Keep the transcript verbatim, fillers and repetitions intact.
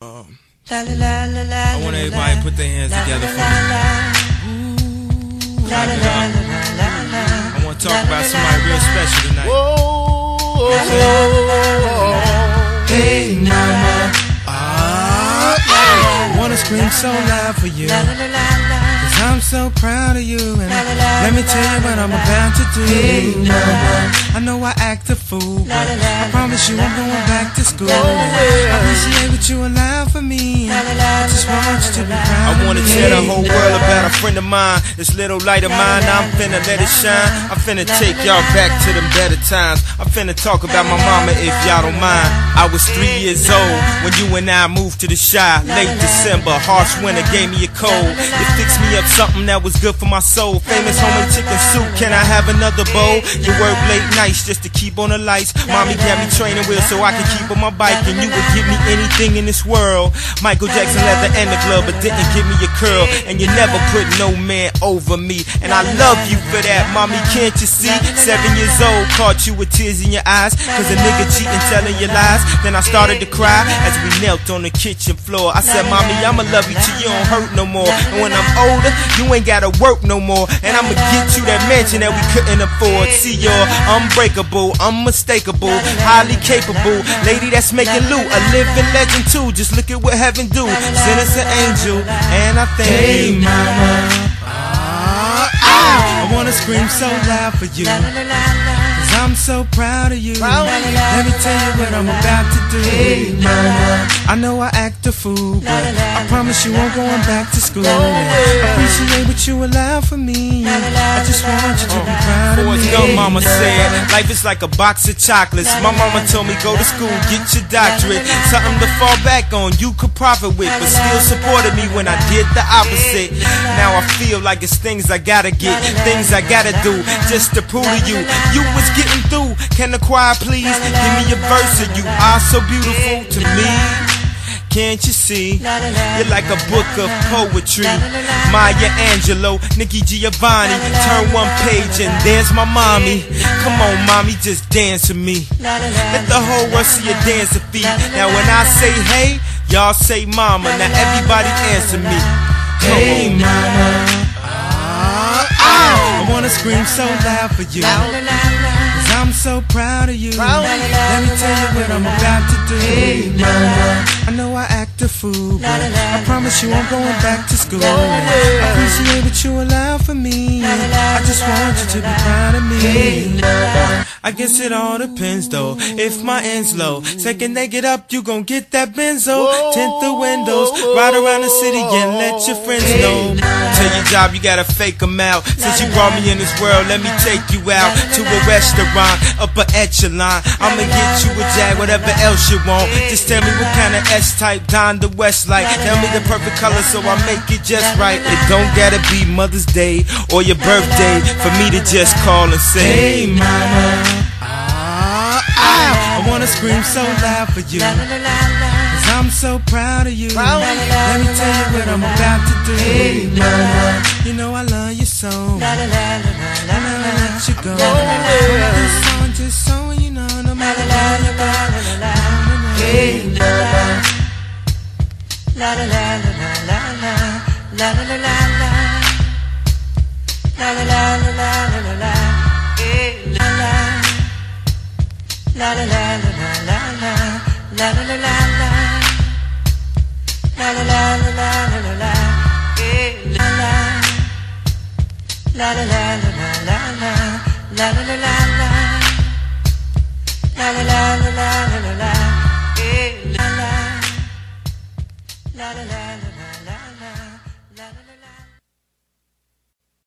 Um, I want everybody to put their hands together for me. Clap it up. I want to talk about somebody real special tonight. Whoa, hey mama, ah, I wanna scream so loud for you, cause I'm so proud of you, and let me tell you what I'm about to do. Hey mama, I know I act a fool, but I promise you I'm going back to school. I appreciate what you allow for me. I just want you to be proud. I wanna tell the whole world about a friend of mine. This little light of mine, I'm finna let it shine. I'm finna take y'all back to them better times. I'm finna talk about my mama if y'all don't mind. I was three years old when you and I moved to the Shy. Late December, harsh winter gave me a cold. It fixed me up something that was good for my soul. Famous homemade chicken soup, can I have another bowl? You work late nights just to keep on the lights. Mommy got me training wheels so I can keep on my bike, and you would give me anything in this world. Michael Jackson leather and the glove, but didn't give me a curl. And you never put no man over me, and I love you for that, mommy, can't you see? Seven years old, caught you with tears in your eyes, cause a nigga cheating, telling you lies. Then I started to cry as we knelt on the kitchen floor. I said, mommy, I'ma love you till you don't hurt no more. And when I'm older, you ain't gotta work no more, and I'ma get you that mansion that we couldn't afford. See, you're unbreakable, unmistakable, highly capable lady that's making loot, a living legend too. Just look at what heaven do, send us an angel, and I thank hey, you. Mama, ah, ah, I wanna scream so loud for you, cause I'm so proud of you. Let me tell you what I'm about to do. Hey, mama, I know I act a fool, but I promise you I'm going back to school. I appreciate what you allow for me. I just want you to be proud of me. Young mama said, life is like a box of chocolates. My mama told me go to school, get your doctorate, something to fall back on you could profit with, but still supported me when I did the opposite. Now I feel like it's things I gotta get, things I gotta do just to prove to you you was getting through. Can the choir please give me a verse of you are so beautiful to me? Can't you see? You're like a book of poetry. Maya Angelou, Nikki Giovanni. Turn one page and there's my mommy. Come on, mommy, just dance with me. Let the whole world see your dancing feet. Now when I say hey, y'all say mama. Now everybody answer me. Come hey, on, mama. Ah, ah, I wanna scream so loud for you, cause I'm so proud of you. Let me tell you what I'm about to do. Hey, mama, I know I act a fool, but I promise you I'm going back to school. I appreciate what you allow for me. I just want you to be proud of me. I guess it all depends though. If my end's low, second they get up, you gon' get that benzo. Tint the windows, ride around the city and let your friends know. Tell your job you gotta fake them out. Since you brought me in this world, let me take you out to a restaurant, upper echelon. I'ma get you a Jag, whatever else you want. Just tell me what kind of S-type Don the West like. Tell me the perfect color so I make it just right. It don't gotta be Mother's Day or your birthday for me to just call and say, hey mama, ah, ah, I wanna scream so loud for you, cause I'm so proud of you. Let me tell you what I'm about to do. Hey mama, you know I love you so, I never let you go. This song just so you know, no matter where you go. Hey mama, la la la la la la la la la la la la la la la la la. Hey la la la la la la la la la la la la la la la la la la. Hey la la la la la la la la la la la la la la la la la la. Hey la la la la la la.